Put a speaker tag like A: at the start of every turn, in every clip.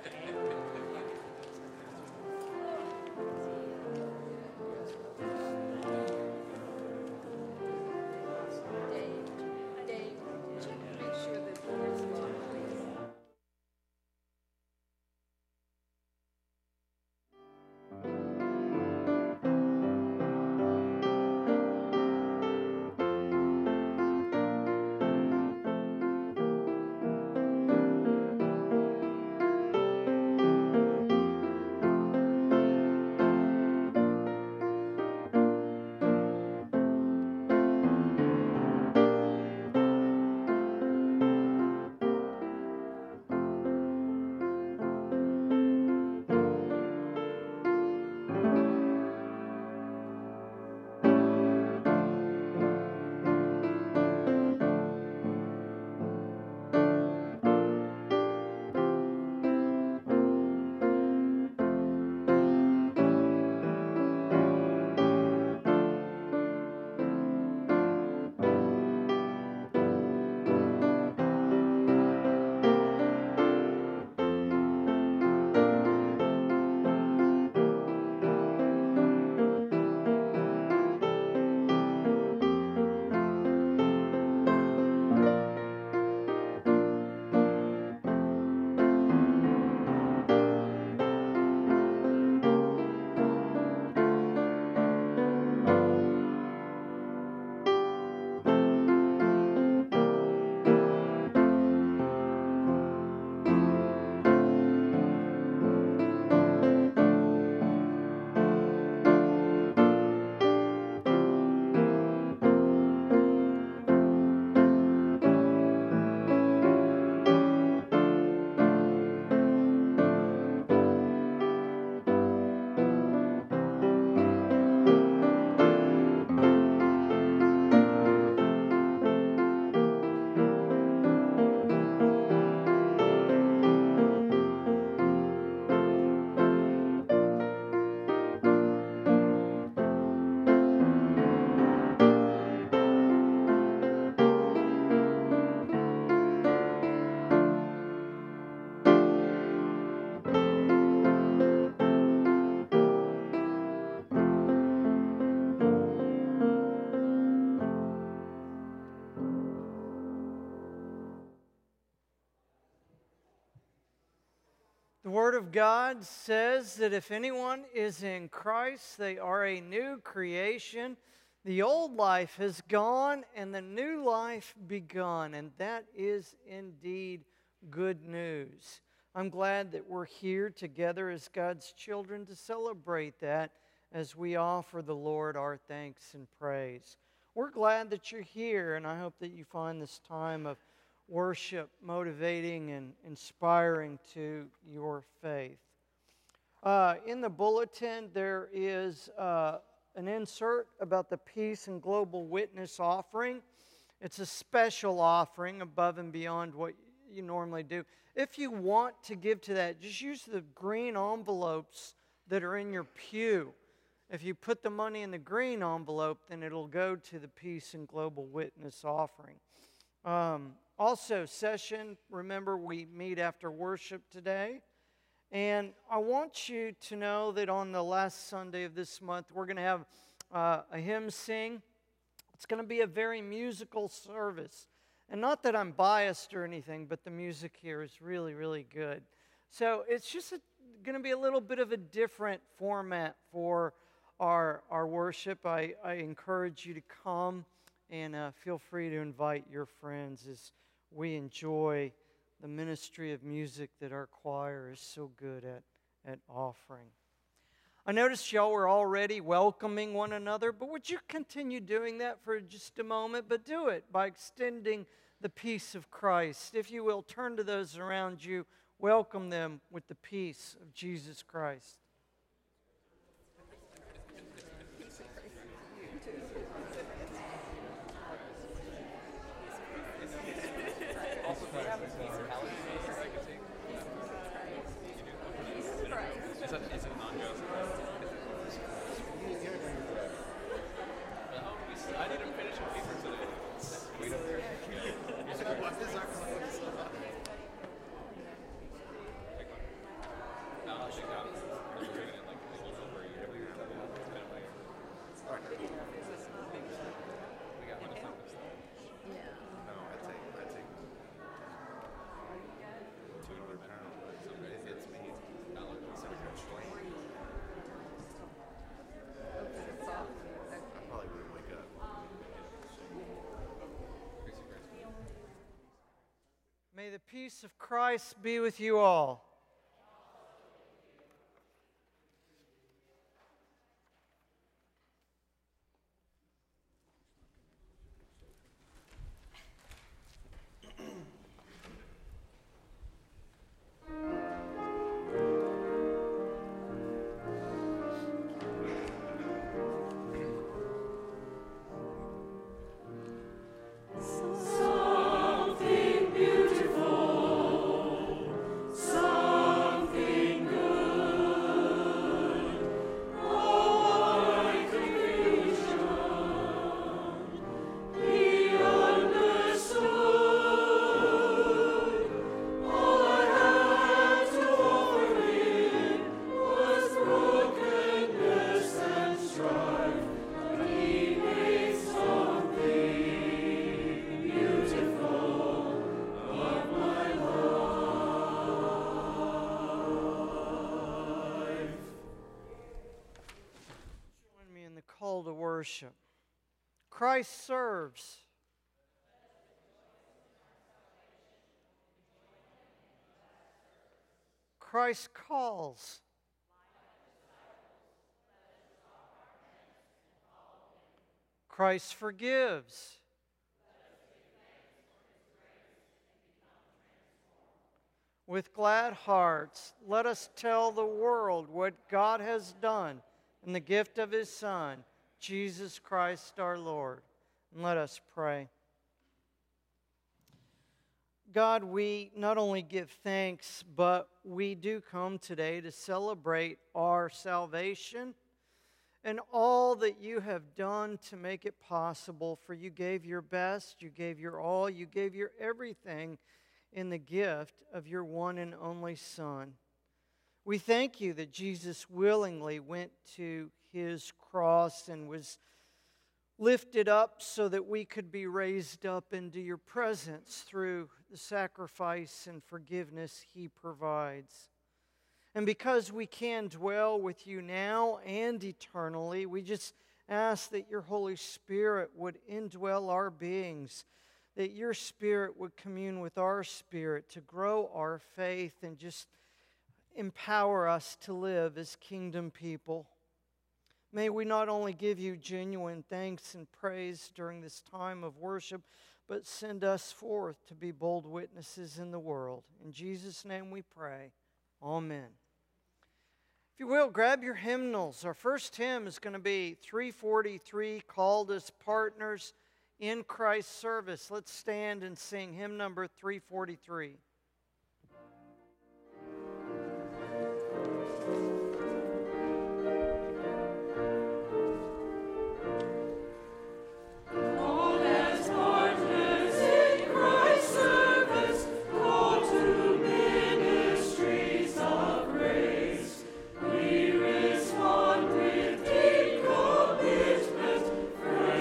A: Dave, check to make sure the door is locked, please.
B: The Word of God says that if anyone is in Christ, they are a new creation. The old life has gone and the new life begun, and that is indeed good news. I'm glad that we're here together as God's children to celebrate that as we offer the Lord our thanks and praise. We're glad that you're here, and I hope that you find this time of worship motivating and inspiring to your faith. In the bulletin, there is an insert about the Peace and Global Witness offering. It's a special offering above and beyond what you normally do. If you want to give to that, just use the green envelopes that are in your pew. If you put the money in the green envelope, then it'll go to the Peace and Global Witness offering. Also, session, remember we meet after worship today. And I want you to know that on the last Sunday of this month, we're going to have a hymn sing. It's going to be a very musical service. And not that I'm biased or anything, but the music here is really, really good. So it's just going to be a little bit of a different format for our worship. I encourage you to come and feel free to invite your friends as we enjoy the ministry of music that our choir is so good at offering. I noticed y'all were already welcoming one another, but would you continue doing that for just a moment? But do it by extending the peace of Christ. If you will, turn to those around you, welcome them with the peace of Jesus Christ.
C: Is it non-joke? I didn't finish a paper today. What is our
B: May the peace of Christ be with you all. Call to worship. Christ serves. Christ calls. Christ forgives. With glad hearts, let us tell the world what God has done in the gift of His Son, Jesus Christ our Lord. And let us pray. God, we not only give thanks, but we do come today to celebrate our salvation and all that you have done to make it possible. For you gave your best, you gave your all, you gave your everything in the gift of your one and only Son. We thank you that Jesus willingly went to His cross and was lifted up so that we could be raised up into your presence through the sacrifice and forgiveness He provides. And because we can dwell with you now and eternally, we just ask that your Holy Spirit would indwell our beings, that your Spirit would commune with our spirit to grow our faith and just empower us to live as kingdom people. May we not only give you genuine thanks and praise during this time of worship, but send us forth to be bold witnesses in the world. In Jesus' name we pray. Amen. If you will, grab your hymnals. Our first hymn is going to be 343, Called as Partners in Christ's Service. Let's stand and sing hymn number 343.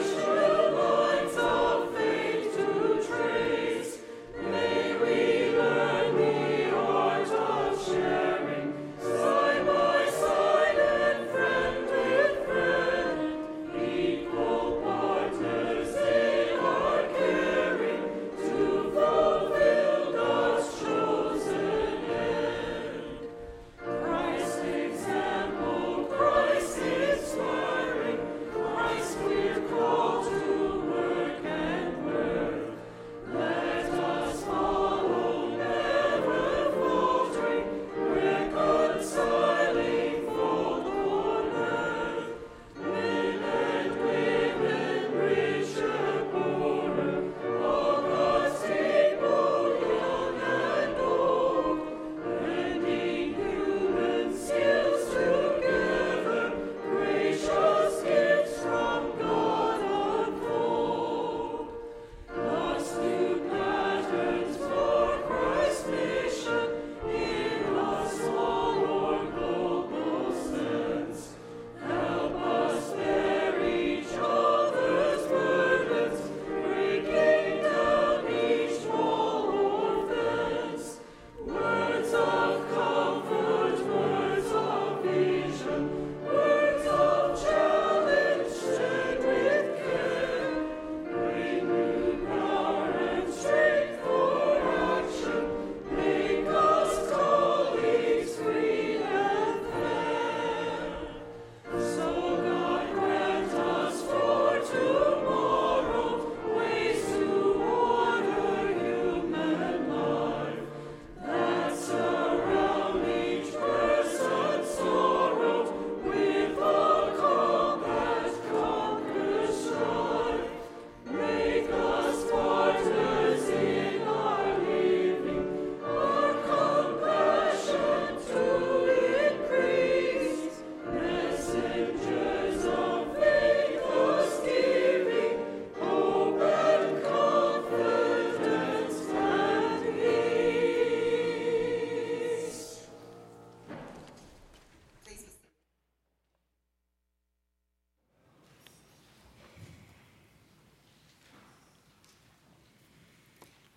D: We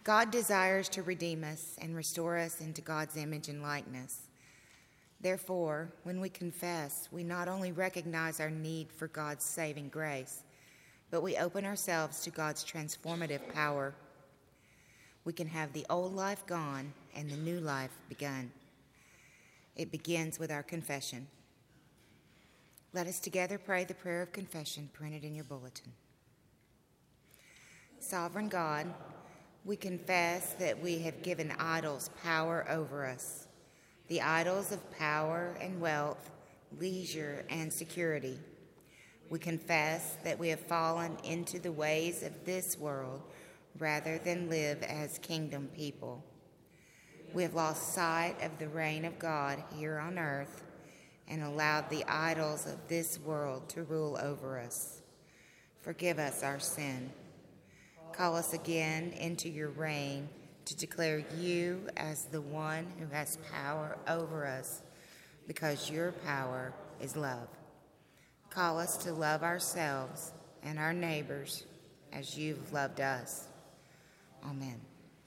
D: God desires to redeem us and restore us into God's image and likeness. Therefore, when we confess, we not only recognize our need for God's saving grace, but we open ourselves to God's transformative power. We can have the old life gone and the new life begun. It begins with our confession. Let us together pray the prayer of confession printed in your bulletin. Sovereign God, we confess that we have given idols power over us, the idols of power and wealth, leisure and security. We confess that we have fallen into the ways of this world rather than live as kingdom people. We have lost sight of the reign of God here on earth and allowed the idols of this world to rule over us. Forgive us our sin. Call us again into your reign to declare you as the one who has power over us, because your power is love. Call us to love ourselves and our neighbors as you've loved us. Amen.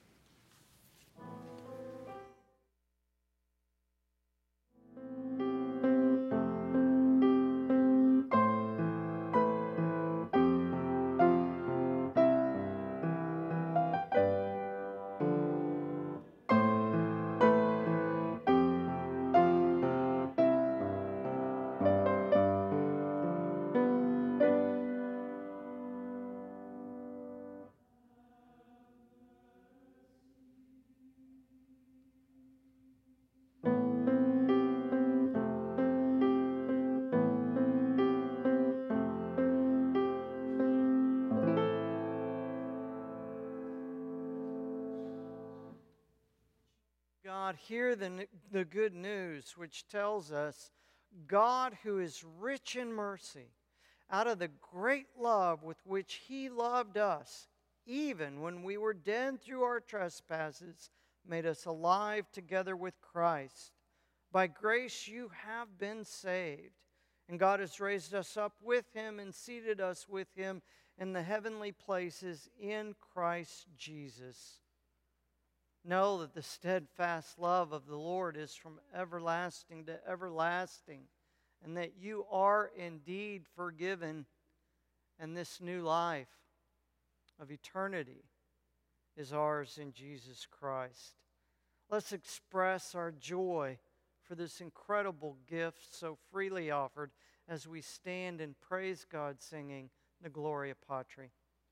B: God, hear the good news which tells us God, who is rich in mercy, out of the great love with which he loved us, even when we were dead through our trespasses, made us alive together with Christ. By grace you have been saved. And God has raised us up with him and seated us with him in the heavenly places in Christ Jesus. Know that the steadfast love of the Lord is from everlasting to everlasting, and that you are indeed forgiven, and this new life of eternity is ours in Jesus Christ. Let's express our joy for this incredible gift so freely offered as we stand and praise God singing the Gloria Patri.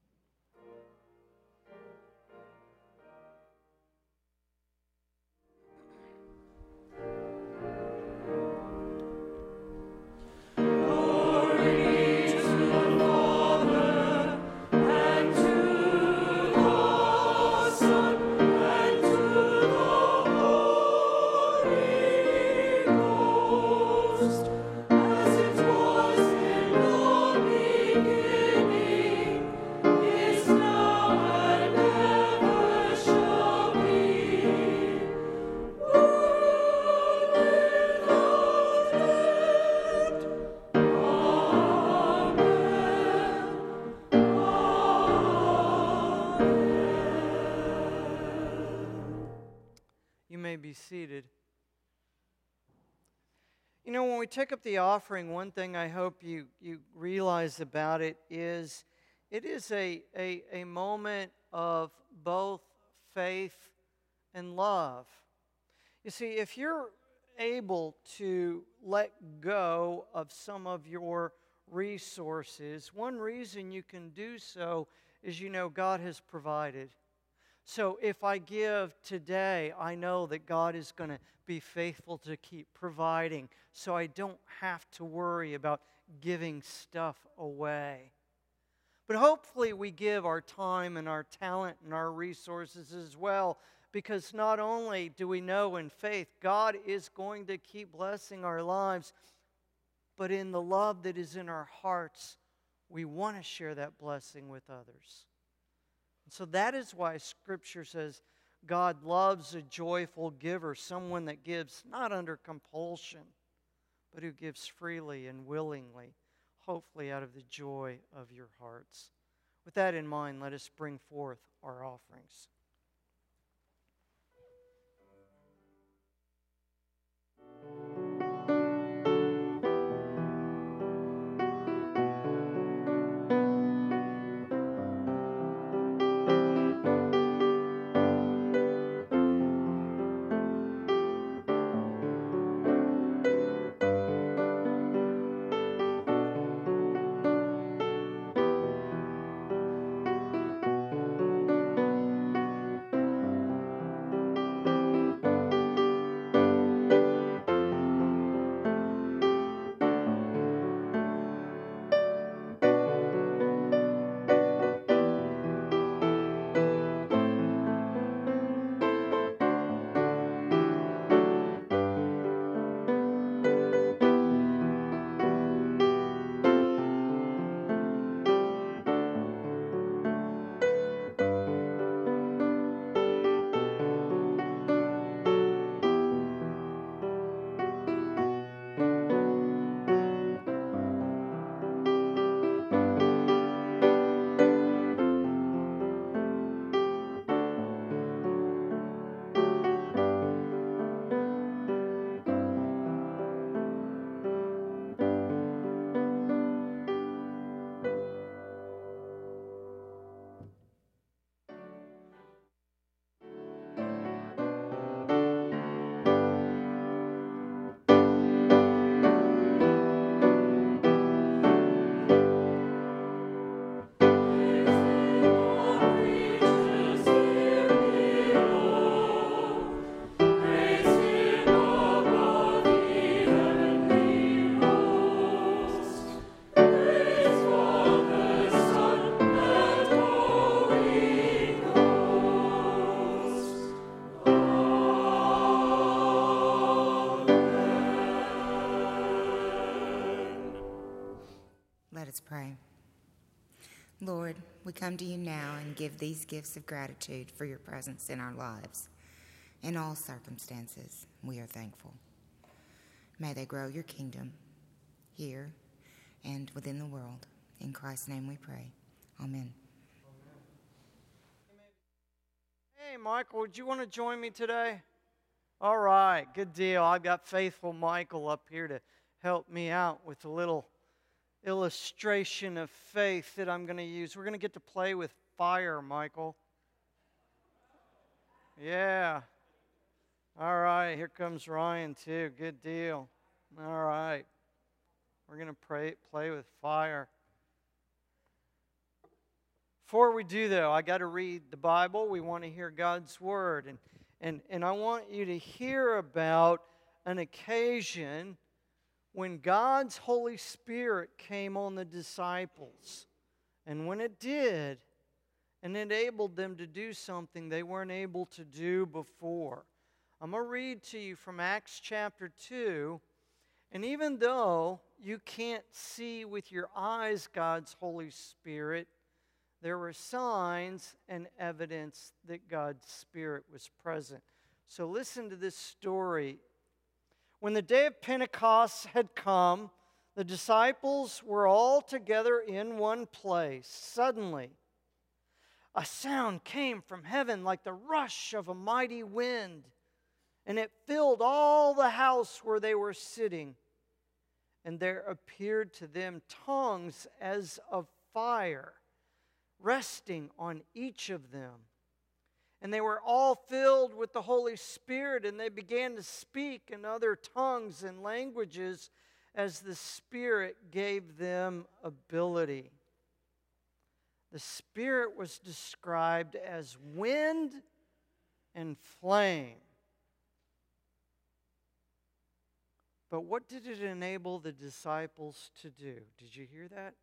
B: Be seated. You know, when we take up the offering, one thing I hope you realize about it is a moment of both faith and love. You see, if you're able to let go of some of your resources, one reason you can do so is you know God has provided. So if I give today, I know that God is going to be faithful to keep providing, so I don't have to worry about giving stuff away. But hopefully we give our time and our talent and our resources as well, because not only do we know in faith God is going to keep blessing our lives, but in the love that is in our hearts, we want to share that blessing with others. So that is why Scripture says God loves a joyful giver, someone that gives not under compulsion, but who gives freely and willingly, hopefully out of the joy of your hearts. With that in mind, let us bring forth our offerings.
D: Let's pray. Lord, we come to you now and give these gifts of gratitude for your presence in our lives. In all circumstances, we are thankful. May they grow your kingdom here and within the world. In Christ's name we pray. Amen.
B: Hey, Michael, would you want to join me today? All right, good deal. I've got faithful Michael up here to help me out with a little illustration of faith that I'm going to use. We're going to get to play with fire, Michael. Yeah. All right, here comes Ryan too. Good deal. All right. We're going to play with fire. Before we do, though, I got to read the Bible. We want to hear God's Word. And I want you to hear about an occasion when God's Holy Spirit came on the disciples. And when it did, and enabled them to do something they weren't able to do before. I'm going to read to you from Acts chapter 2. And even though you can't see with your eyes God's Holy Spirit, there were signs and evidence that God's Spirit was present. So listen to this story. When the day of Pentecost had come, the disciples were all together in one place. Suddenly, a sound came from heaven like the rush of a mighty wind, and it filled all the house where they were sitting. And there appeared to them tongues as of fire, resting on each of them. And they were all filled with the Holy Spirit, and they began to speak in other tongues and languages as the Spirit gave them ability. The Spirit was described as wind and flame. But what did it enable the disciples to do? Did you hear that?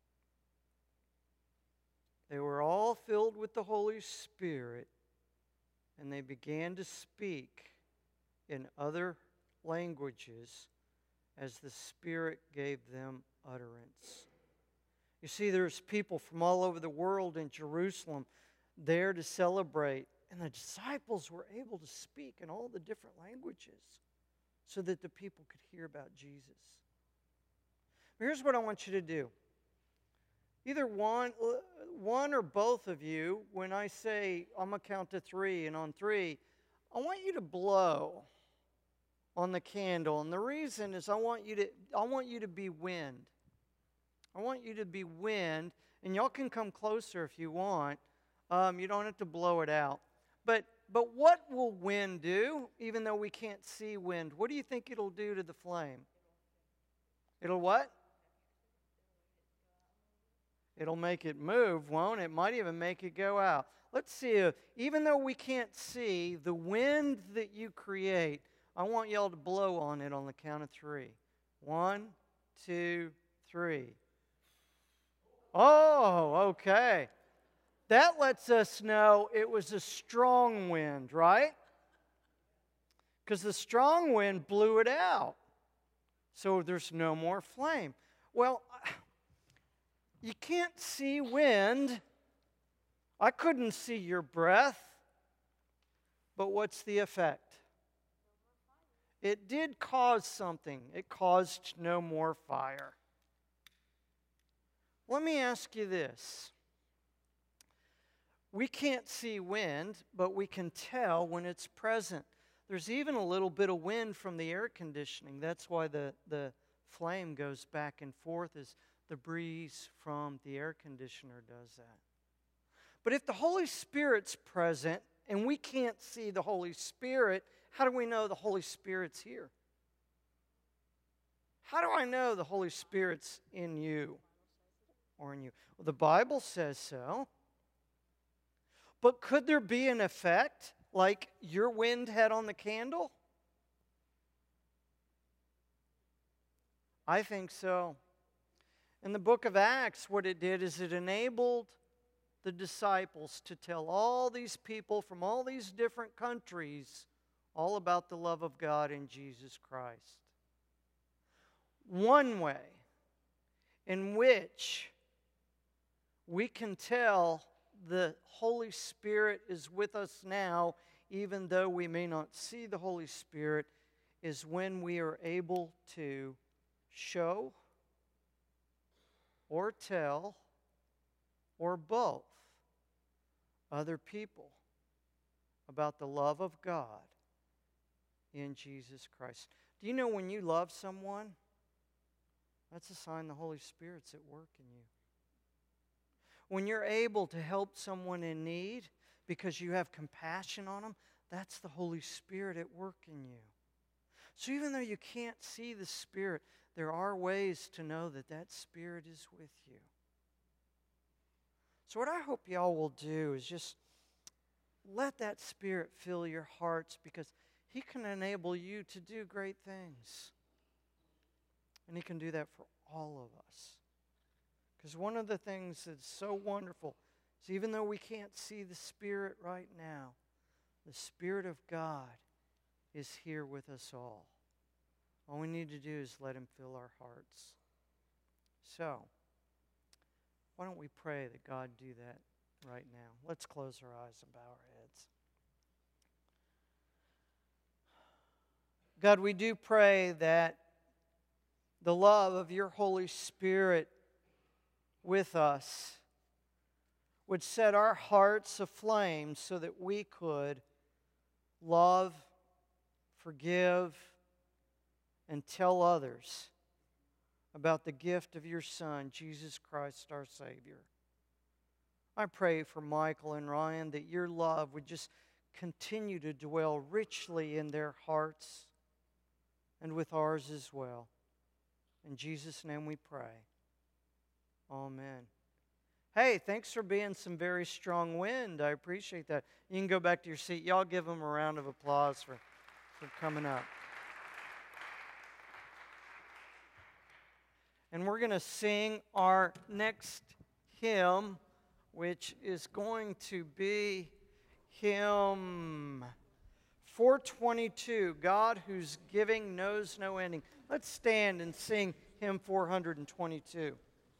B: They were all filled with the Holy Spirit, and they began to speak in other languages as the Spirit gave them utterance. You see, there's people from all over the world in Jerusalem there to celebrate, and the disciples were able to speak in all the different languages so that the people could hear about Jesus. Here's what I want you to do. Either one or both of you, when I say, I'm going to count to 3, and on 3, I want you to blow on the candle. And the reason is I want you to be wind. I want you to be wind, and y'all can come closer if you want. You don't have to blow it out. But what will wind do, even though we can't see wind? What do you think it'll do to the flame? It'll what? It'll make it move, won't it? It might even make it go out. Let's see. Even though we can't see, the wind that you create, I want y'all to blow on it on the count of 3. 1, 2, 3. Oh, okay. That lets us know it was a strong wind, right? Because the strong wind blew it out. So there's no more flame. Well, you can't see wind. I couldn't see your breath. But what's the effect? It did cause something. It caused no more fire. Let me ask you this. We can't see wind, but we can tell when it's present. There's even a little bit of wind from the air conditioning. That's why the flame goes back and forth as the breeze from the air conditioner does that. But if the Holy Spirit's present and we can't see the Holy Spirit, how do we know the Holy Spirit's here? How do I know the Holy Spirit's in you or in you? Well, the Bible says so. But could there be an effect like your wind had on the candle? I think so. In the book of Acts, what it did is it enabled the disciples to tell all these people from all these different countries all about the love of God in Jesus Christ. One way in which we can tell the Holy Spirit is with us now, even though we may not see the Holy Spirit, is when we are able to show or tell or both other people about the love of God in Jesus Christ. Do you know when you love someone, that's a sign the Holy Spirit's at work in you. When you're able to help someone in need because you have compassion on them, that's the Holy Spirit at work in you. So even though you can't see the Spirit, there are ways to know that that Spirit is with you. So what I hope y'all will do is just let that Spirit fill your hearts, because He can enable you to do great things. And He can do that for all of us. Because one of the things that's so wonderful is even though we can't see the Spirit right now, the Spirit of God is here with us all. All we need to do is let Him fill our hearts. So, why don't we pray that God do that right now? Let's close our eyes and bow our heads. God, we do pray that the love of your Holy Spirit with us would set our hearts aflame so that we could love, forgive, and tell others about the gift of your Son, Jesus Christ, our Savior. I pray for Michael and Ryan that your love would just continue to dwell richly in their hearts and with ours as well. In Jesus' name we pray. Amen. Hey, thanks for being some very strong wind. I appreciate that. You can go back to your seat. Y'all give them a round of applause for coming up. And we're going to sing our next hymn, which is going to be hymn 422, God Whose Giving Knows No Ending. Let's stand and sing hymn 422.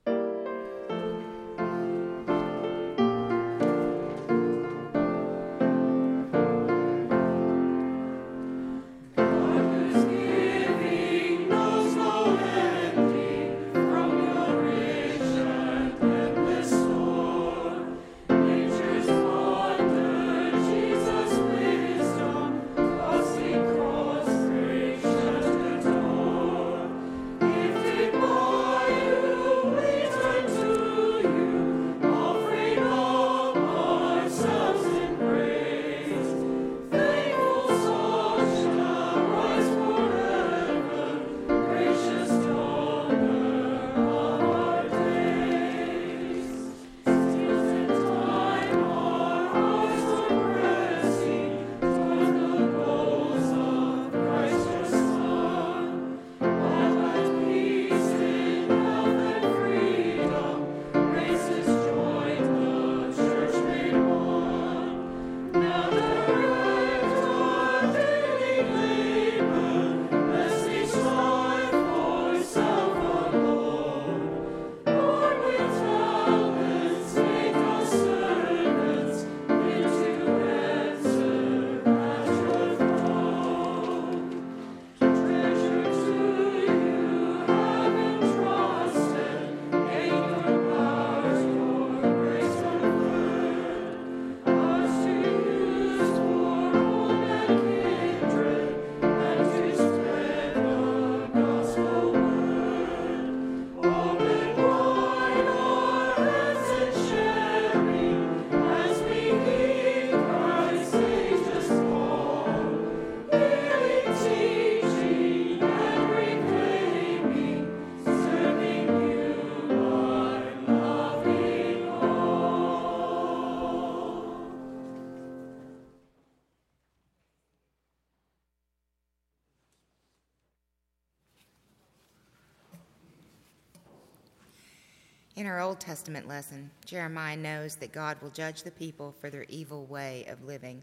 D: In our Old Testament lesson, Jeremiah knows that God will judge the people for their evil way of living.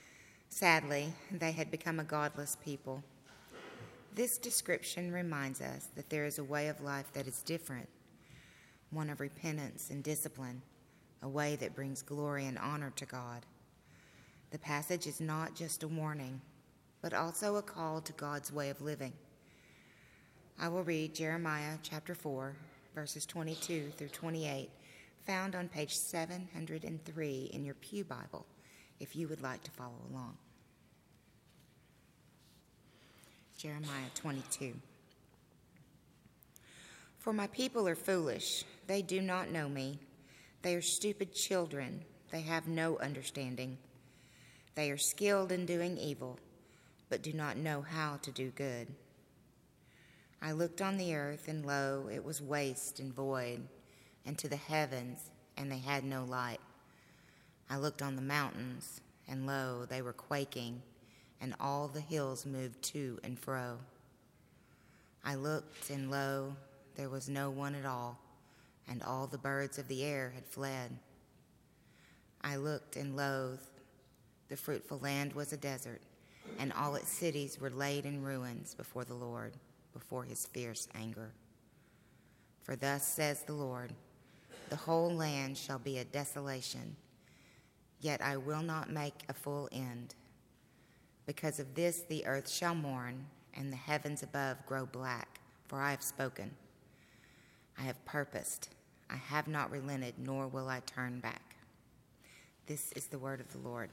D: Sadly, they had become a godless people. This description reminds us that there is a way of life that is different, one of repentance and discipline, a way that brings glory and honor to God. The passage is not just a warning, but also a call to God's way of living. I will read Jeremiah chapter 4, verses 22 through 28, found on page 703 in your Pew Bible, if you would like to follow along. Jeremiah 22. For my people are foolish, they do not know me. They are stupid children, they have no understanding. They are skilled in doing evil, but do not know how to do good. I looked on the earth, and lo, it was waste and void, and to the heavens, and they had no light. I looked on the mountains, and lo, they were quaking, and all the hills moved to and fro. I looked, and lo, there was no one at all, and all the birds of the air had fled. I looked, and lo, the fruitful land was a desert, and all its cities were laid in ruins before the Lord, before his fierce anger. For thus says the Lord, the whole land shall be a desolation, yet I will not make a full end. Because of this the earth shall mourn, and the heavens above grow black, for I have spoken. I have purposed, I have not relented, nor will I turn back. This is the word of the Lord.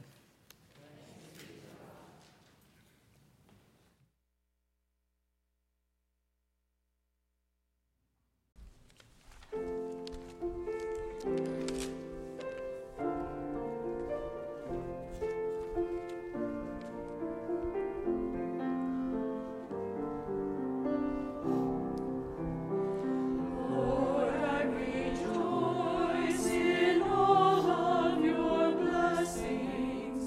A: Rejoice in all of your blessings.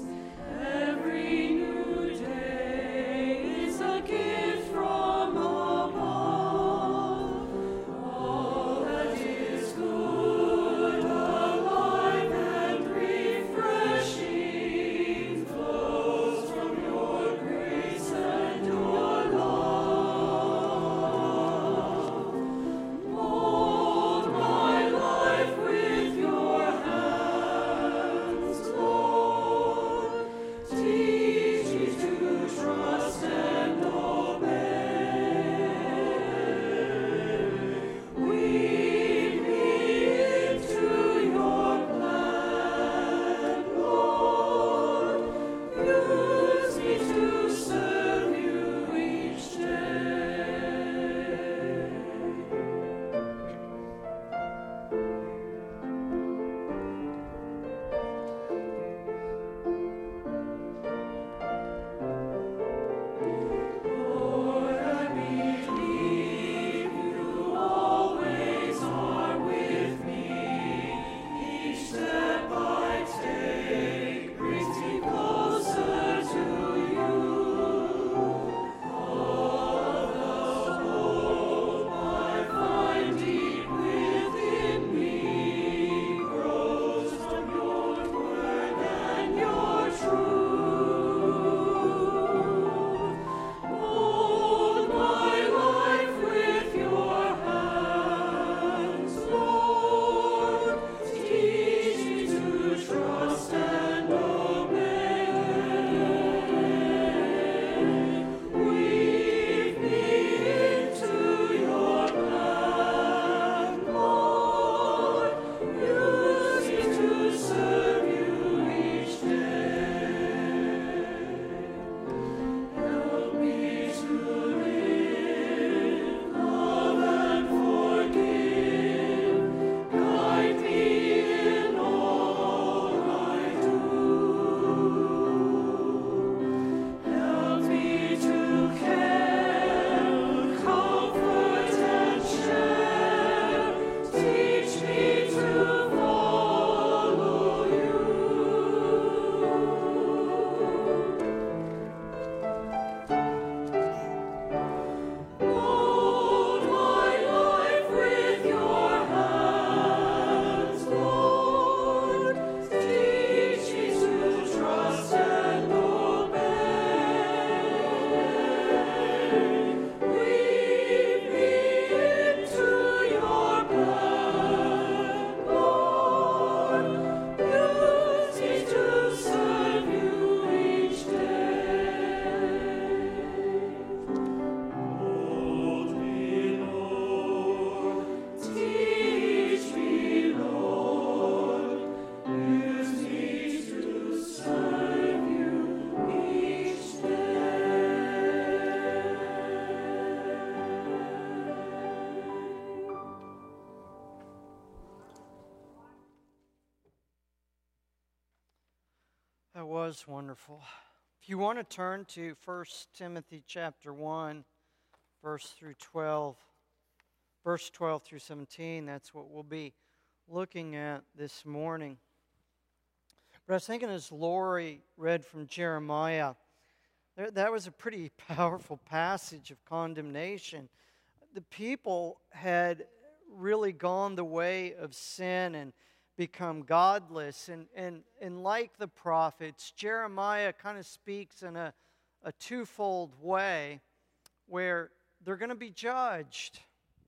B: was wonderful. If you want to turn to 1 Timothy chapter 1, verse 12 through 17, that's what we'll be looking at this morning. But I was thinking as Lori read from Jeremiah, that was a pretty powerful passage of condemnation. The people had really gone the way of sin and become godless. And like the prophets, Jeremiah kind of speaks in a twofold way where they're going to be judged.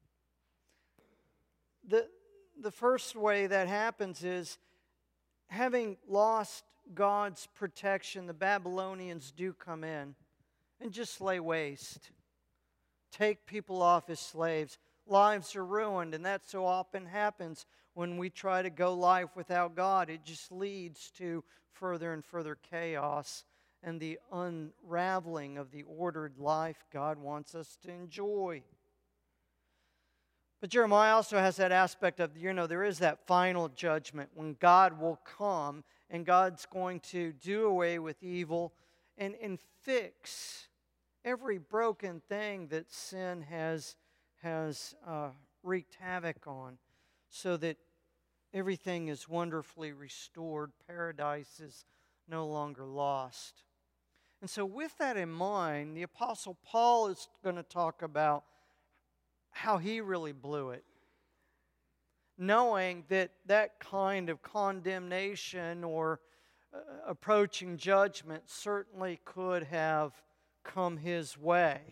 B: The first way that happens is, having lost God's protection, the Babylonians do come in and just lay waste. Take people off as slaves. Lives are ruined, and that so often happens when we try to go life without God. It just leads to further and further chaos and the unraveling of the ordered life God wants us to enjoy. But Jeremiah also has that aspect of, there is that final judgment when God will come and God's going to do away with evil and fix every broken thing that sin has wreaked havoc on, so that everything is wonderfully restored. Paradise is no longer lost. And so with that in mind, the Apostle Paul is going to talk about how he really blew it, knowing that that kind of condemnation or approaching judgment certainly could have come his way,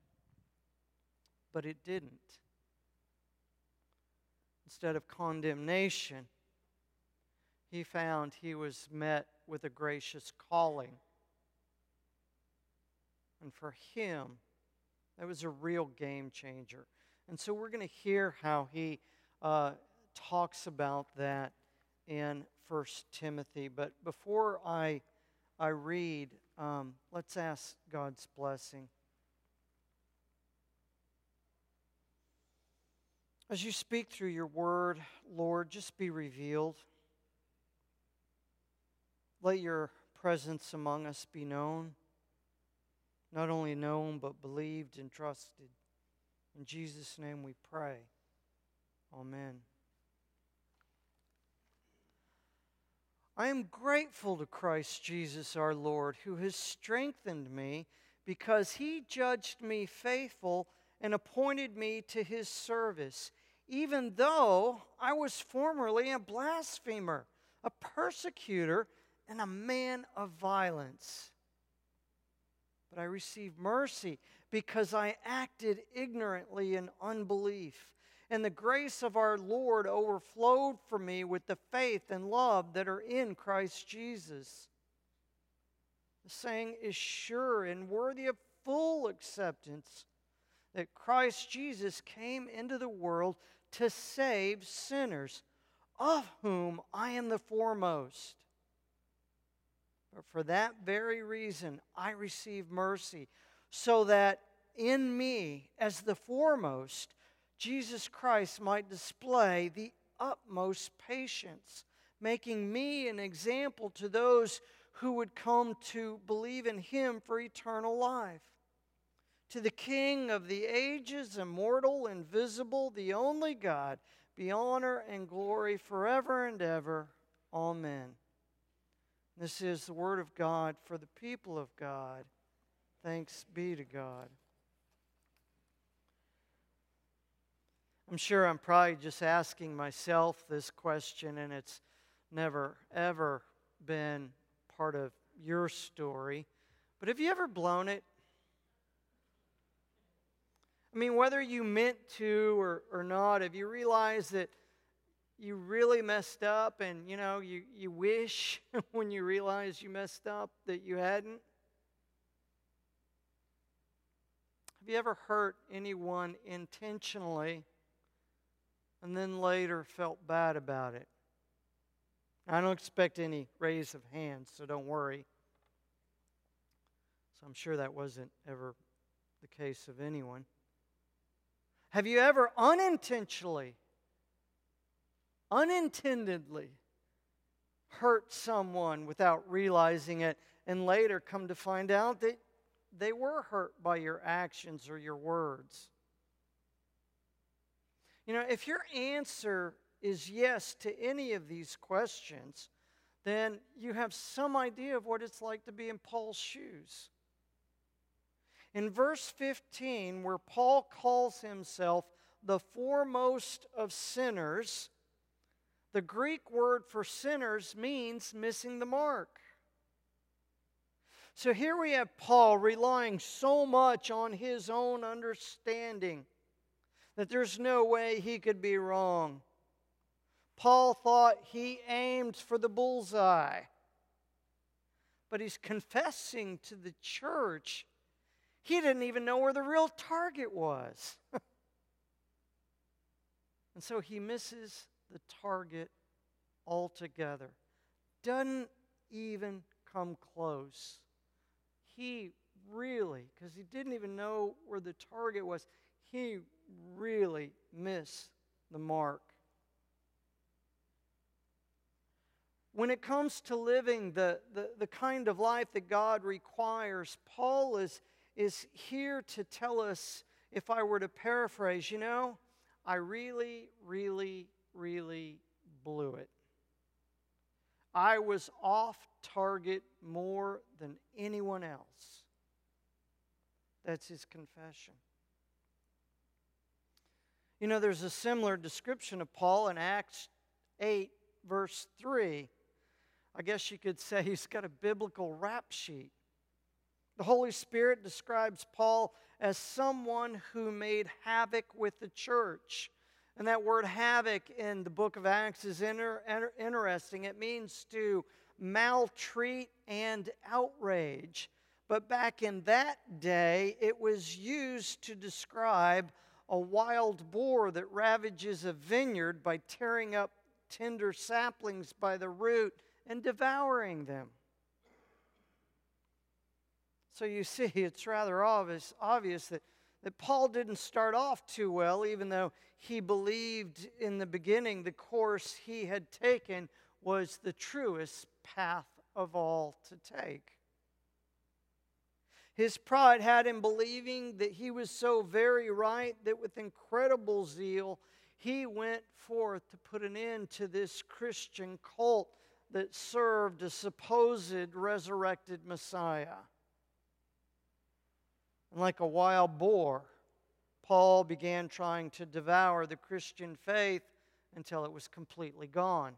B: but it didn't. Instead of condemnation, he found he was met with a gracious calling. And for him, that was a real game changer. And so we're going to hear how he talks about that in 1 Timothy. But before I read, let's ask God's blessing. As you speak through your word, Lord, just be revealed. Let your presence among us be known. Not only known, but believed and trusted. In Jesus' name we pray. Amen. I am grateful to Christ Jesus our Lord, who has strengthened me because he judged me faithful and appointed me to his service, even though I was formerly a blasphemer, a persecutor, and a man of violence. But I received mercy because I acted ignorantly in unbelief. And the grace of our Lord overflowed for me with the faith and love that are in Christ Jesus. The saying is sure and worthy of full acceptance, that Christ Jesus came into the world to save sinners, of whom I am the foremost. But for that very reason, I receive mercy, so that in me, as the foremost, Jesus Christ might display the utmost patience, making me an example to those who would come to believe in him for eternal life. To the King of the ages, immortal, invisible, the only God, be honor and glory forever and ever. Amen. This is the word of God for the people of God. Thanks be to God. I'm sure I'm probably just asking myself this question, and it's never, ever been part of your story. But have you ever blown it? I mean, whether you meant to or not, have you realized that you really messed up, and you wish when you realize you messed up that you hadn't? Have you ever hurt anyone intentionally and then later felt bad about it? I don't expect any raise of hands, so don't worry. So I'm sure that wasn't ever the case of anyone. Have you ever unintentionally, unintendedly hurt someone without realizing it, and later come to find out that they were hurt by your actions or your words? You know, if your answer is yes to any of these questions, then you have some idea of what it's like to be in Paul's shoes. In verse 15, where Paul calls himself the foremost of sinners, the Greek word for sinners means missing the mark. So here we have Paul relying so much on his own understanding that there's no way he could be wrong. Paul thought he aimed for the bullseye. But he's confessing to the church he didn't even know where the real target was. And so he misses the target altogether. Doesn't even come close. He really, because he didn't even know where the target was, he really missed the mark. When it comes to living the kind of life that God requires, Paul is here to tell us, if I were to paraphrase, you know, I really, really, really blew it. I was off target more than anyone else. That's his confession. You know, there's a similar description of Paul in Acts 8, verse 3. I guess you could say he's got a biblical rap sheet. The Holy Spirit describes Paul as someone who made havoc with the church. And that word havoc in the book of Acts is interesting. It means to maltreat and outrage. But back in that day, it was used to describe a wild boar that ravages a vineyard by tearing up tender saplings by the root and devouring them. So you see, it's rather obvious that Paul didn't start off too well, even though he believed in the beginning the course he had taken was the truest path of all to take. His pride had him believing that he was so very right that with incredible zeal he went forth to put an end to this Christian cult that served a supposed resurrected Messiah. And like a wild boar, Paul began trying to devour the Christian faith until it was completely gone.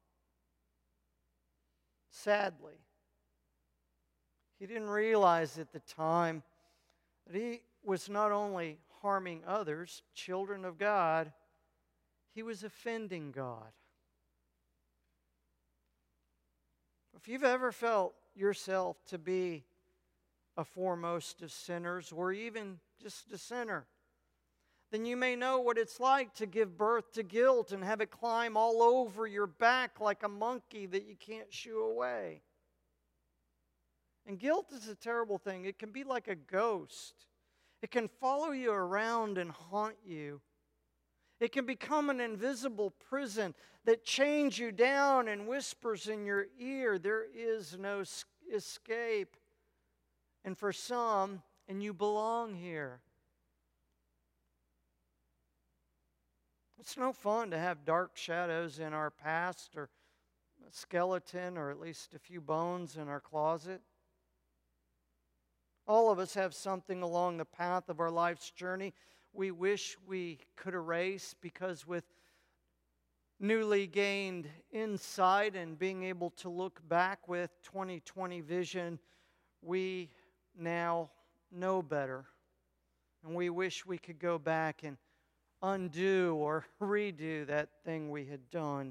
B: Sadly, he didn't realize at the time that he was not only harming others, children of God, he was offending God. If you've ever felt yourself to be a foremost of sinners, or even just a sinner, then you may know what it's like to give birth to guilt and have it climb all over your back like a monkey that you can't shoo away. And guilt is a terrible thing. It can be like a ghost. It can follow you around and haunt you. It can become an invisible prison that chains you down and whispers in your ear, there is no escape. And for some, and you belong here. It's no fun to have dark shadows in our past, or a skeleton, or at least a few bones in our closet. All of us have something along the path of our life's journey we wish we could erase, because with newly gained insight and being able to look back with 20/20 vision, we now know better. And we wish we could go back and undo or redo that thing we had done.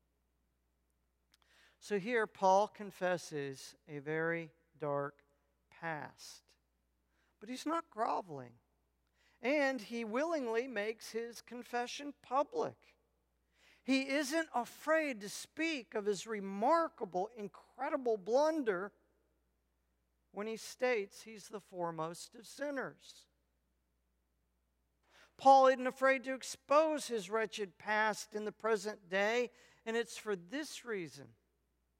B: So here Paul confesses a very dark past. But he's not groveling. And he willingly makes his confession public. He isn't afraid to speak of his remarkable, incredible blunder when he states he's the foremost of sinners. Paul isn't afraid to expose his wretched past in the present day, and it's for this reason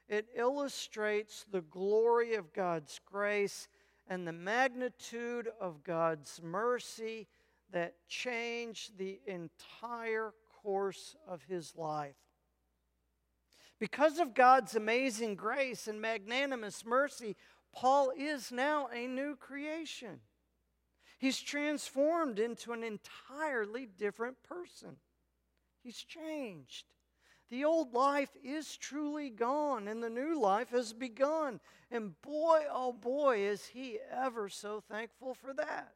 B: It illustrates the glory of God's grace and the magnitude of God's mercy that changed the entire course of his life. Because of God's amazing grace and magnanimous mercy, Paul is now a new creation. He's transformed into an entirely different person. He's changed. The old life is truly gone, and the new life has begun. And boy, oh boy, is he ever so thankful for that.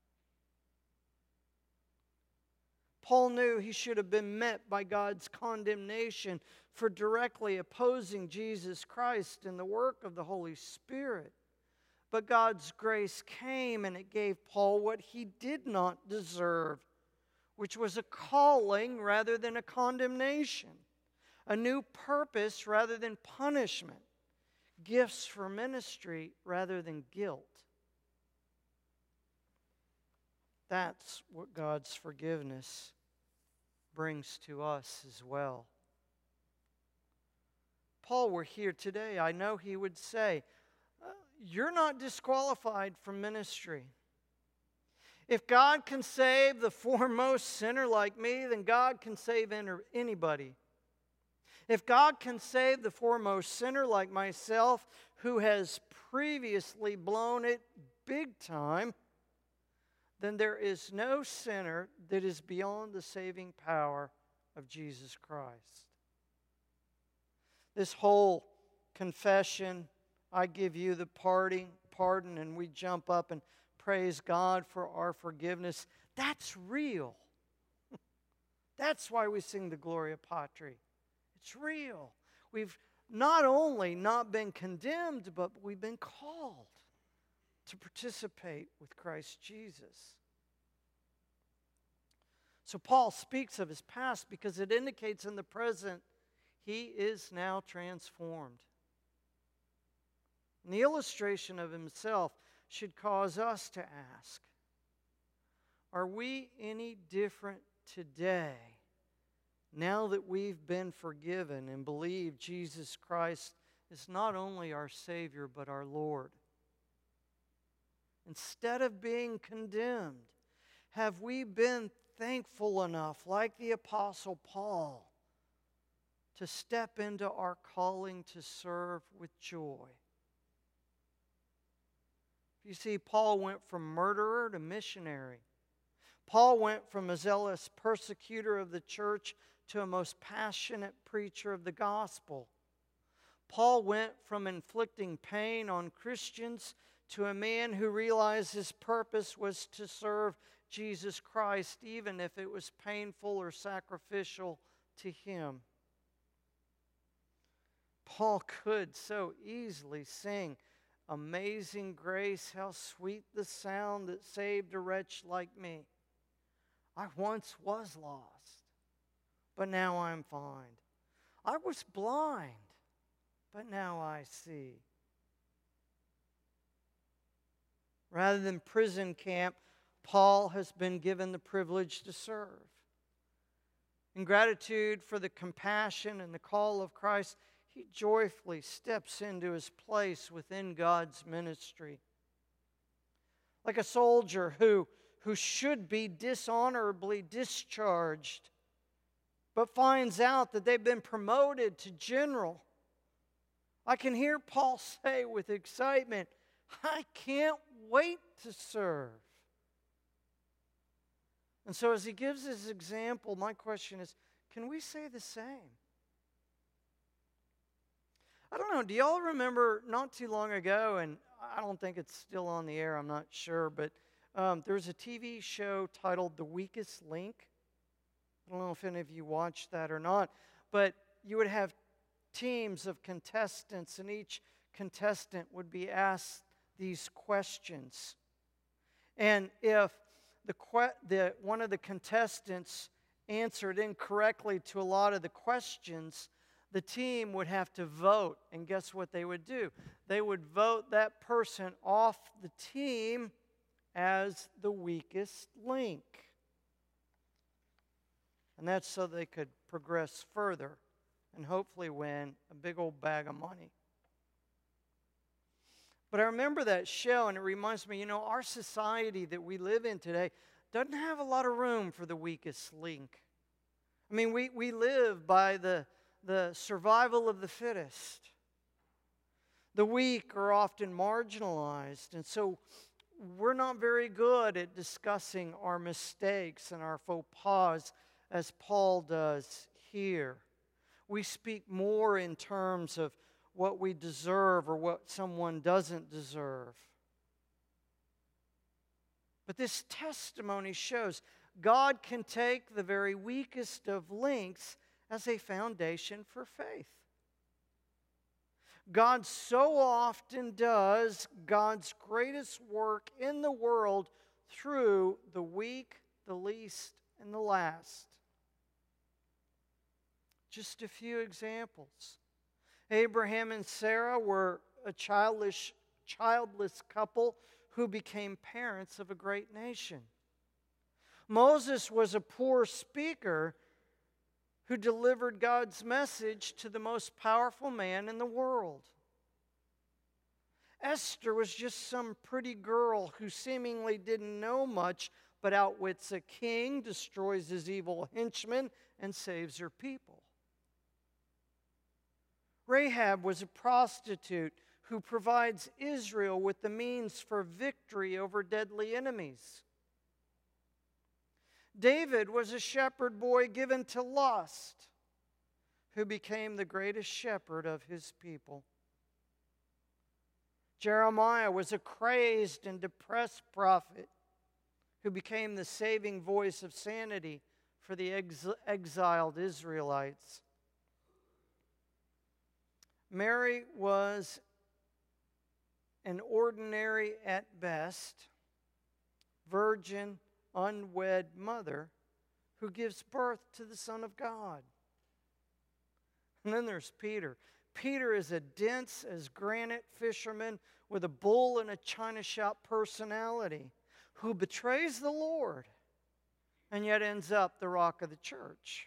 B: Paul knew he should have been met by God's condemnation for directly opposing Jesus Christ and the work of the Holy Spirit. But God's grace came and it gave Paul what he did not deserve, which was a calling rather than a condemnation, a new purpose rather than punishment, gifts for ministry rather than guilt. That's what God's forgiveness brings to us as well. Paul were here today, I know he would say, you're not disqualified from ministry. If God can save the foremost sinner like me, then God can save anybody. If God can save the foremost sinner like myself, who has previously blown it big time, then there is no sinner that is beyond the saving power of Jesus Christ. This whole confession, I give you the pardon, and we jump up and praise God for our forgiveness, that's real. That's why we sing the Gloria Patri. It's real. We've not only not been condemned, but we've been called to participate with Christ Jesus. So Paul speaks of his past because it indicates in the present he is now transformed. And the illustration of himself should cause us to ask, are we any different today now that we've been forgiven and believe Jesus Christ is not only our Savior but our Lord? Instead of being condemned, have we been thankful enough, like the Apostle Paul, to step into our calling to serve with joy? You see, Paul went from murderer to missionary. Paul went from a zealous persecutor of the church to a most passionate preacher of the gospel. Paul went from inflicting pain on Christians to a man who realized his purpose was to serve Jesus Christ, even if it was painful or sacrificial to him. Paul could so easily sing, "Amazing grace, how sweet the sound that saved a wretch like me. I once was lost, but now I'm found. I was blind, but now I see." Rather than prison camp, Paul has been given the privilege to serve. In gratitude for the compassion and the call of Christ, he joyfully steps into his place within God's ministry. Like a soldier who should be dishonorably discharged, but finds out that they've been promoted to general. I can hear Paul say with excitement, "I can't wait to serve." And so as he gives his example, my question is, can we say the same? I don't know, do y'all remember not too long ago, and I don't think it's still on the air, I'm not sure, but there was a TV show titled The Weakest Link. I don't know if any of you watched that or not, but you would have teams of contestants, and each contestant would be asked these questions. And if one of the contestants answered incorrectly to a lot of the questions, the team would have to vote. And guess what they would do? They would vote that person off the team as the weakest link. And that's so they could progress further and hopefully win a big old bag of money. But I remember that show, and it reminds me, our society that we live in today doesn't have a lot of room for the weakest link. I mean, we live by the survival of the fittest. The weak are often marginalized, and so we're not very good at discussing our mistakes and our faux pas as Paul does here. We speak more in terms of what we deserve or what someone doesn't deserve. But this testimony shows God can take the very weakest of links as a foundation for faith. God so often does God's greatest work in the world through the weak, the least, and the last. Just a few examples. Abraham and Sarah were a childless couple who became parents of a great nation. Moses was a poor speaker who delivered God's message to the most powerful man in the world. Esther was just some pretty girl who seemingly didn't know much, but outwits a king, destroys his evil henchmen, and saves her people. Rahab was a prostitute who provides Israel with the means for victory over deadly enemies. David was a shepherd boy given to lust, who became the greatest shepherd of his people. Jeremiah was a crazed and depressed prophet who became the saving voice of sanity for the exiled Israelites. Mary was an ordinary at best, virgin, unwed mother who gives birth to the Son of God. And then there's Peter. Peter is a dense as granite fisherman with a bull in a china shop personality who betrays the Lord and yet ends up the rock of the church.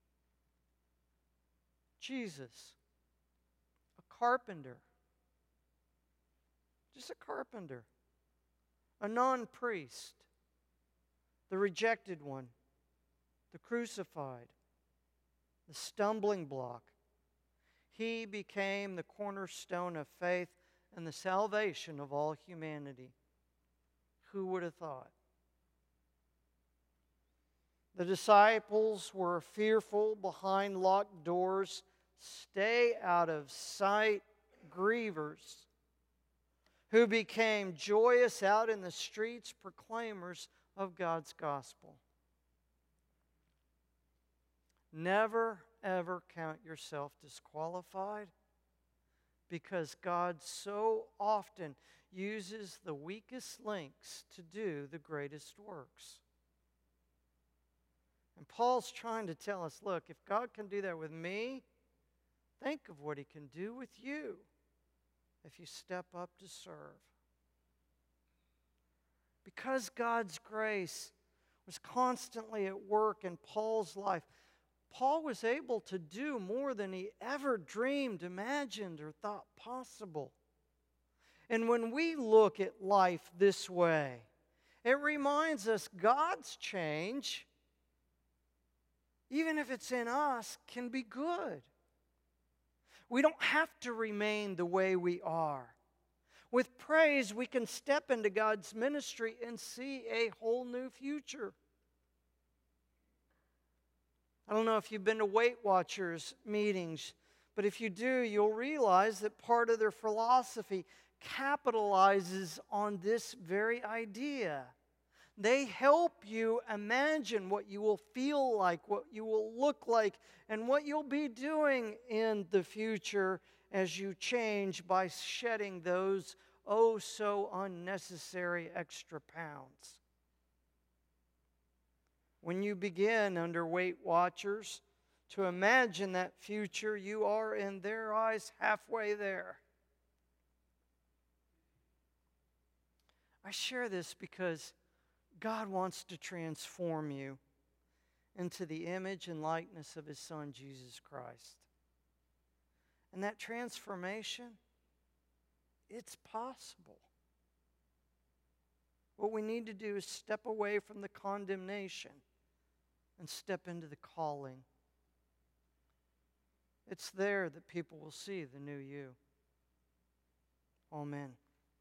B: Jesus, a carpenter, just a carpenter, a non-priest, the rejected one, the crucified, the stumbling block. He became the cornerstone of faith and the salvation of all humanity. Who would have thought? The disciples were fearful behind locked doors, stay out of sight grievers, who became joyous out in the streets, proclaimers of God's gospel. Never, ever count yourself disqualified, because God so often uses the weakest links to do the greatest works. And Paul's trying to tell us, look, if God can do that with me, think of what He can do with you if you step up to serve. Because God's grace was constantly at work in Paul's life, Paul was able to do more than he ever dreamed, imagined, or thought possible. And when we look at life this way, it reminds us God's change, even if it's in us, can be good. We don't have to remain the way we are. With praise, we can step into God's ministry and see a whole new future. I don't know if you've been to Weight Watchers meetings, but if you do, you'll realize that part of their philosophy capitalizes on this very idea. They help you imagine what you will feel like, what you will look like, and what you'll be doing in the future as you change by shedding those oh so unnecessary extra pounds. When you begin under Weight Watchers to imagine that future, you are in their eyes halfway there. I share this because God wants to transform you into the image and likeness of His Son, Jesus Christ. And that transformation, it's possible. What we need to do is step away from the condemnation and step into the calling. It's there that people will see the new you. Amen.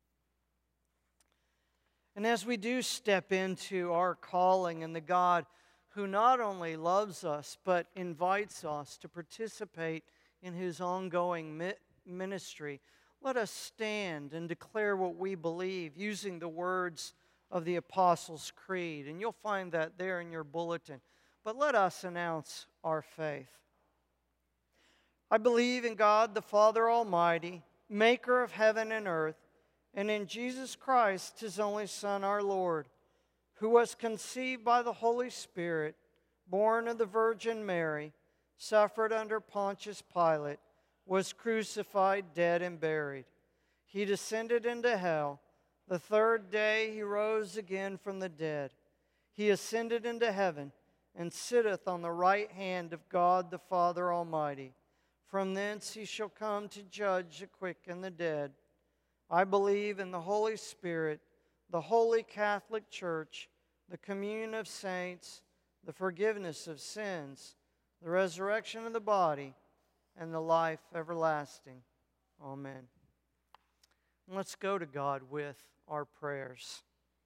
B: And as we do step into our calling and the God who not only loves us but invites us to participate in His ongoing ministry, let us stand and declare what we believe using the words of the Apostles' Creed. And you'll find that there in your bulletin. But let us announce our faith. I believe in God the Father Almighty, maker of heaven and earth, and in Jesus Christ, His only Son, our Lord, who was conceived by the Holy Spirit, born of the Virgin Mary, suffered under Pontius Pilate, was crucified, dead, and buried. He descended into hell. The third day He rose again from the dead. He ascended into heaven and sitteth on the right hand of God the Father Almighty. From thence He shall come to judge the quick and the dead. I believe in the Holy Spirit, the holy Catholic Church, the communion of saints, the forgiveness of sins, the resurrection of the body, and the life everlasting. Amen. And let's go to God with our prayers.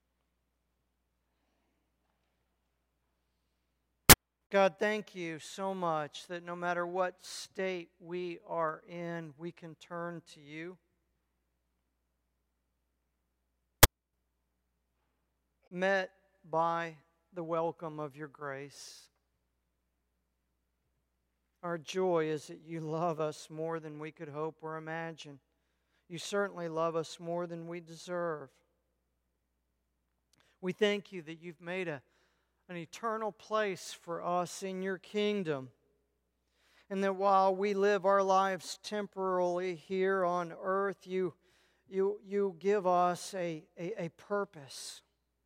B: God, thank you so much that no matter what state we are in, we can turn to you. Met by the welcome of your grace. Our joy is that you love us more than we could hope or imagine. You certainly love us more than we deserve. We thank you that you've made an eternal place for us in your kingdom. And that while we live our lives temporarily here on earth, you give us a purpose,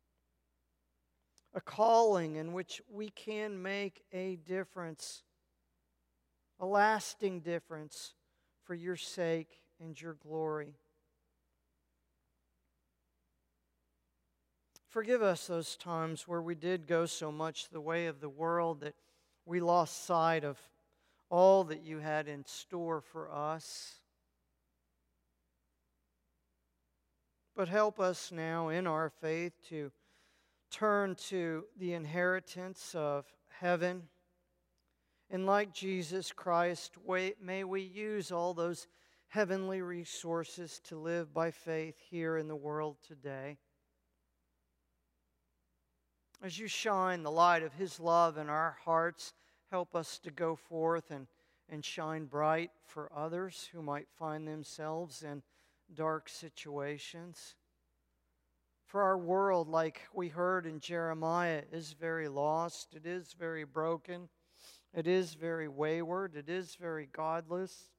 B: a calling in which we can make a difference, a lasting difference for your sake and your glory. Forgive us those times where we did go so much the way of the world that we lost sight of all that you had in store for us. But help us now in our faith to turn to the inheritance of heaven. And like Jesus Christ, may we use all those heavenly resources to live by faith here in the world today. As you shine the light of His love in our hearts, help us to go forth and shine bright for others who might find themselves in dark situations. For our world, like we heard in Jeremiah, is very lost. It is very broken. It is very wayward. It is very godless.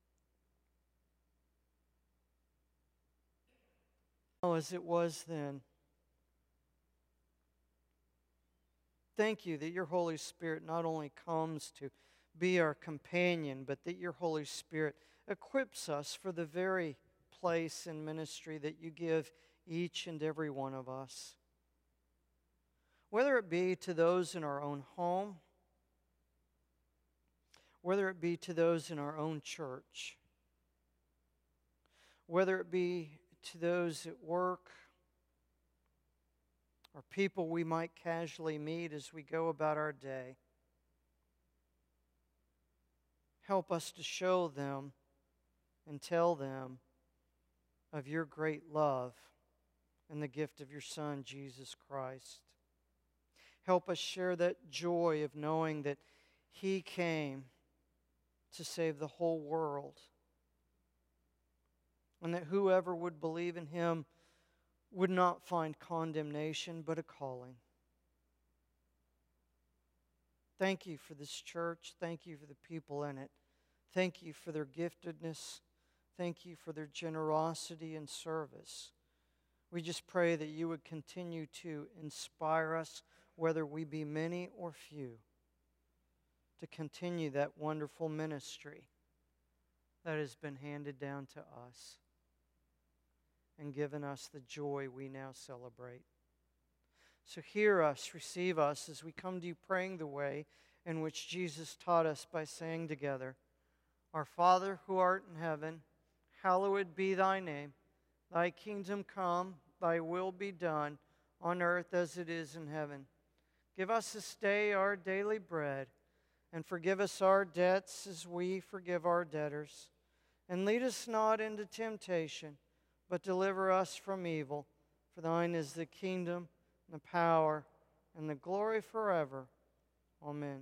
B: As it was then. Thank you that your Holy Spirit not only comes to be our companion, but that your Holy Spirit equips us for the very place and ministry that you give each and every one of us. Whether it be to those in our own home, whether it be to those in our own church, whether it be to those at work, or people we might casually meet as we go about our day. Help us to show them and tell them of your great love and the gift of your Son, Jesus Christ. Help us share that joy of knowing that He came to save the whole world, and that whoever would believe in Him would not find condemnation, but a calling. Thank you for this church. Thank you for the people in it. Thank you for their giftedness. Thank you for their generosity and service. We just pray that you would continue to inspire us, whether we be many or few, to continue that wonderful ministry that has been handed down to us and given us the joy we now celebrate. So hear us, receive us as we come to you praying the way in which Jesus taught us by saying together, Our Father who art in heaven, hallowed be thy name. Thy kingdom come, thy will be done, on earth as it is in heaven. Give us this day our daily bread, and forgive us our debts as we forgive our debtors. And lead us not into temptation, but deliver us from evil. For thine is the kingdom, and the power, and the glory forever. Amen.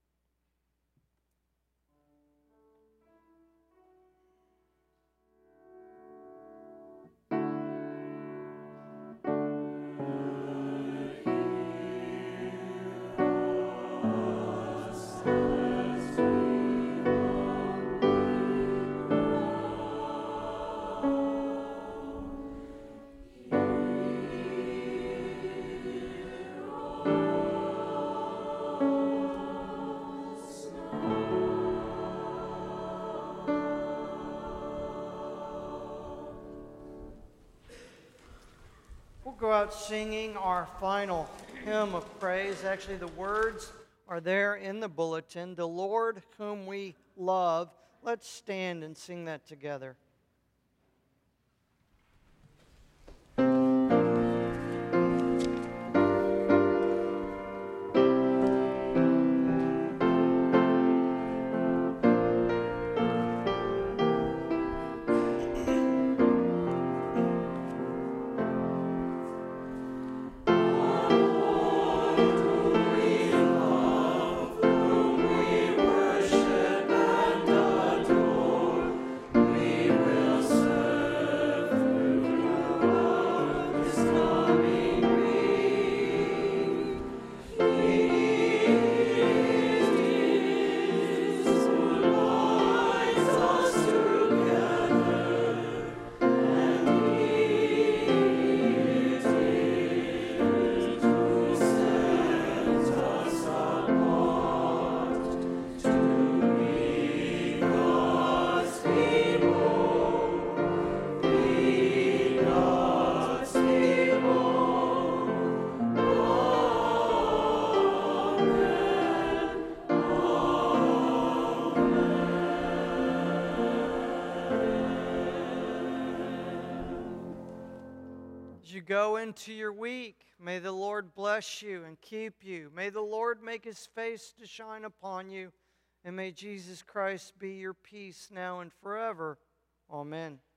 B: Go out singing our final hymn of praise. Actually, the words are there in the bulletin. The Lord whom we love. Let's stand and sing that together. As you go into your week, may the Lord bless you and keep you. May the Lord make his face to shine upon you. And may Jesus Christ be your peace now and forever. Amen.